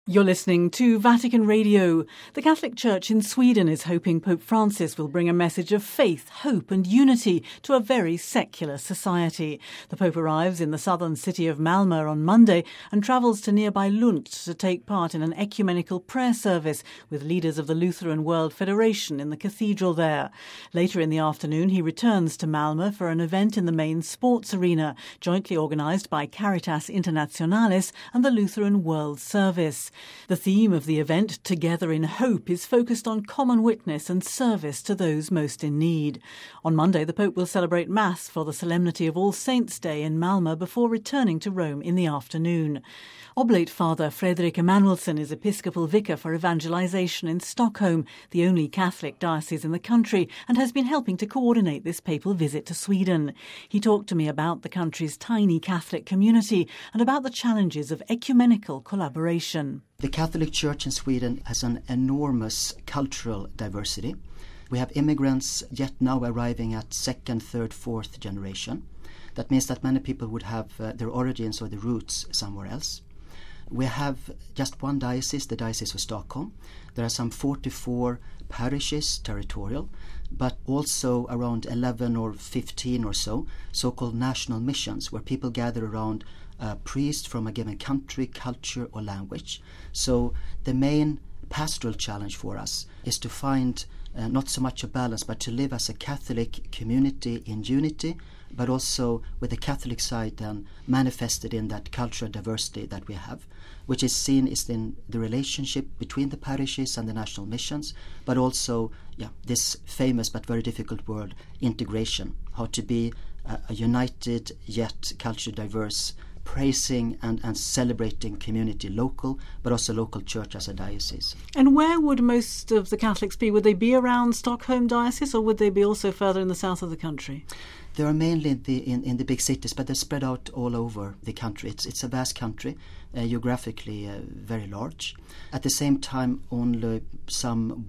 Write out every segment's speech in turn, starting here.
You're listening to Vatican Radio. The Catholic Church in Sweden is hoping Pope Francis will bring a message of faith, hope and unity to a very secular society. The Pope arrives in the southern city of Malmö on Monday and travels to nearby Lund to take part in an ecumenical prayer service with leaders of the Lutheran World Federation in the cathedral there. Later in the afternoon, he returns to Malmö for an event in the main sports arena, jointly organised by Caritas Internationalis and the Lutheran World Service. The theme of the event, Together in Hope, is focused on common witness and service to those most in need. On Monday, the Pope will celebrate Mass for the Solemnity of All Saints' Day in Malmö before returning to Rome in the afternoon. Oblate Father Fredrik Emanuelsson is Episcopal Vicar for Evangelisation in Stockholm, the only Catholic diocese in the country, and has been helping to coordinate this papal visit to Sweden. He talked to me about the country's tiny Catholic community and about the challenges of ecumenical collaboration. The Catholic Church in Sweden has an enormous cultural diversity. We have immigrants yet now arriving at second, third, fourth generation. That means that many people would have their origins or their roots somewhere else. We have just one diocese, the Diocese of Stockholm. There are some 44 parishes, territorial, but also around 11 or 15 or so-called national missions, where people gather around a priest from a given country, culture or language. So the main pastoral challenge for us is to find not so much a balance, but to live as a Catholic community in unity, but also with the Catholic side then manifested in that cultural diversity that we have, which is seen is in the relationship between the parishes and the national missions, but also this famous but very difficult word, integration, how to be a united yet culturally diverse, praising and celebrating community, local, but also local church as a diocese. And where would most of the Catholics be? Would they be around Stockholm diocese, or would they be also further in the south of the country? They are mainly in the big cities, but they're spread out all over the country. It's a vast country, geographically very large. At the same time, only some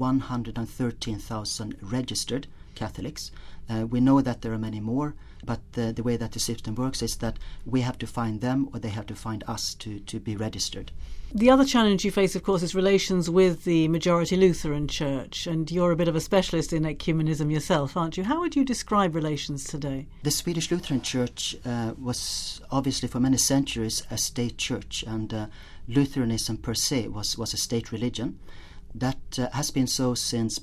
113,000 registered Catholics. We know that there are many more, but the way that the system works is that we have to find them or they have to find us to be registered. The other challenge you face, of course, is relations with the majority Lutheran Church, and you're a bit of a specialist in ecumenism yourself, aren't you? How would you describe relations today? The Swedish Lutheran Church was obviously for many centuries a state church, and Lutheranism per se was a state religion. That has been so since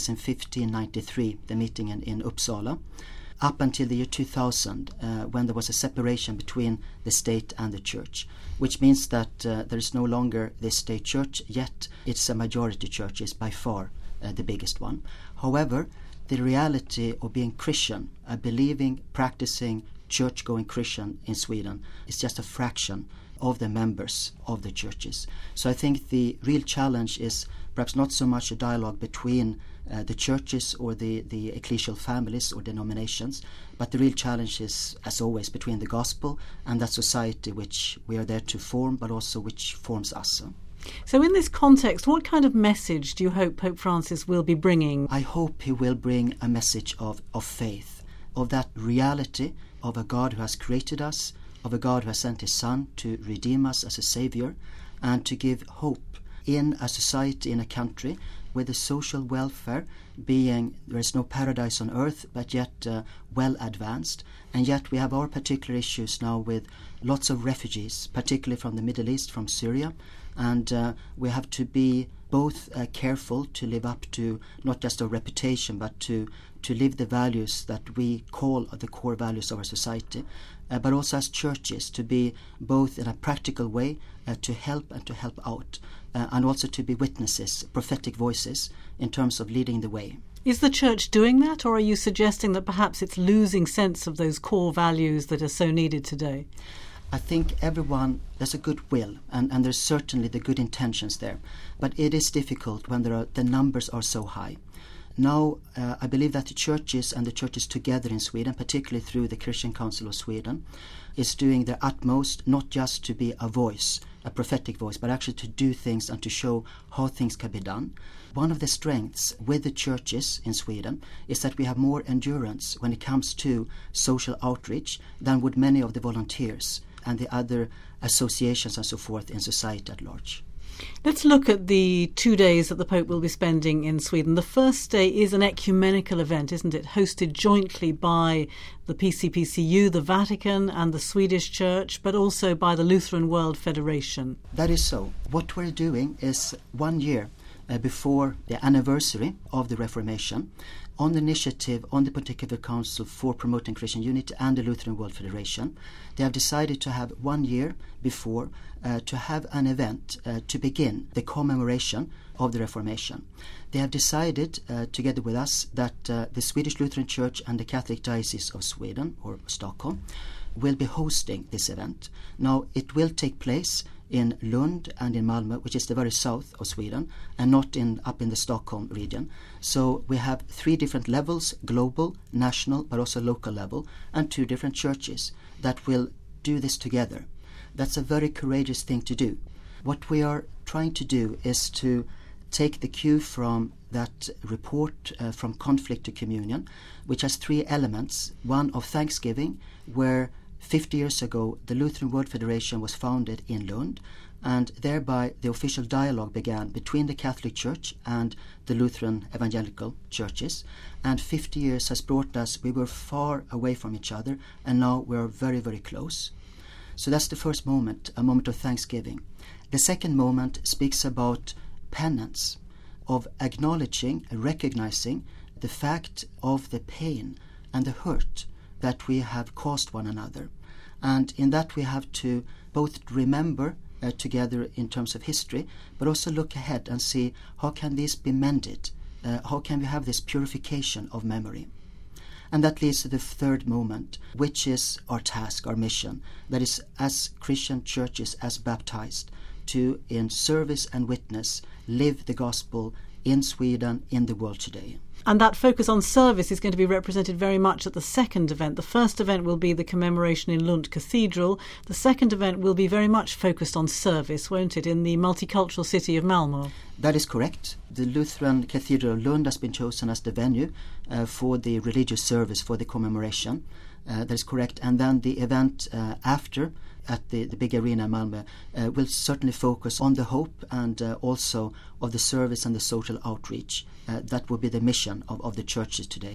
1593, the meeting in Uppsala, up until the year 2000, when there was a separation between the state and the church, which means that there is no longer this state church, yet it's a majority church, is by far the biggest one. However, the reality of being Christian, a believing, practicing, church-going Christian in Sweden is just a fraction of the members of the churches. So I think the real challenge is perhaps not so much a dialogue between the churches or the ecclesial families or denominations, but the real challenge is, as always, between the gospel and that society which we are there to form, but also which forms us. So in this context, what kind of message do you hope Pope Francis will be bringing? I hope he will bring a message of faith, of that reality of a God who has created us, of a God who has sent his Son to redeem us as a Saviour, and to give hope in a society, in a country, with the social welfare being, there is no paradise on earth, but yet well advanced. And yet we have our particular issues now with lots of refugees, particularly from the Middle East, from Syria. And we have to be both careful to live up to not just our reputation, but to live the values that we call the core values of our society, but also as churches to be both in a practical way to help and to help out, and also to be witnesses, prophetic voices in terms of leading the way. Is the church doing that, or are you suggesting that perhaps it's losing sense of those core values that are so needed today? I think there's a good will, and there's certainly the good intentions there, but it is difficult when the numbers are so high. Now, I believe that the churches and the churches together in Sweden, particularly through the Christian Council of Sweden, is doing their utmost not just to be a voice, a prophetic voice, but actually to do things and to show how things can be done. One of the strengths with the churches in Sweden is that we have more endurance when it comes to social outreach than would many of the volunteers and the other associations and so forth in society at large. Let's look at the 2 days that the Pope will be spending in Sweden. The first day is an ecumenical event, isn't it? Hosted jointly by the PCPCU, the Vatican and the Swedish Church, but also by the Lutheran World Federation. That is so. What we're doing is 1 year before the anniversary of the Reformation, on the initiative on the Pontifical Council for Promoting Christian Unity and the Lutheran World Federation, they have decided to have 1 year before to have an event to begin the commemoration of the Reformation. They have decided, together with us, that the Swedish Lutheran Church and the Catholic Diocese of Sweden, or Stockholm, will be hosting this event. Now, it will take place in Lund and in Malmö, which is the very south of Sweden, and not up in the Stockholm region. So we have 3 different levels, global, national, but also local level, and 2 different churches that will do this together. That's a very courageous thing to do. What we are trying to do is to take the cue from that report from Conflict to Communion, which has 3 elements. One of thanksgiving, where 50 years ago the Lutheran World Federation was founded in Lund, and thereby the official dialogue began between the Catholic Church and the Lutheran evangelical churches. And 50 years has brought us, we were far away from each other, and now we are very, very close. So that's the first moment, a moment of thanksgiving. The second moment speaks about penance, of acknowledging and recognizing the fact of the pain and the hurt that we have caused one another. And in that we have to both remember together in terms of history, but also look ahead and see how can this be mended, how can we have this purification of memory. And that leads to the third moment, which is our task, our mission, that is, as Christian churches, as baptized, to, in service and witness, live the gospel in Sweden, in the world today. And that focus on service is going to be represented very much at the second event. The first event will be the commemoration in Lund Cathedral. The second event will be very much focused on service, won't it, in the multicultural city of Malmö? That is correct. The Lutheran Cathedral of Lund has been chosen as the venue for the religious service for the commemoration. That is correct. And then the event after, at the big arena in Malmö, will certainly focus on the hope and also of the service and the social outreach. That will be the mission of the churches today.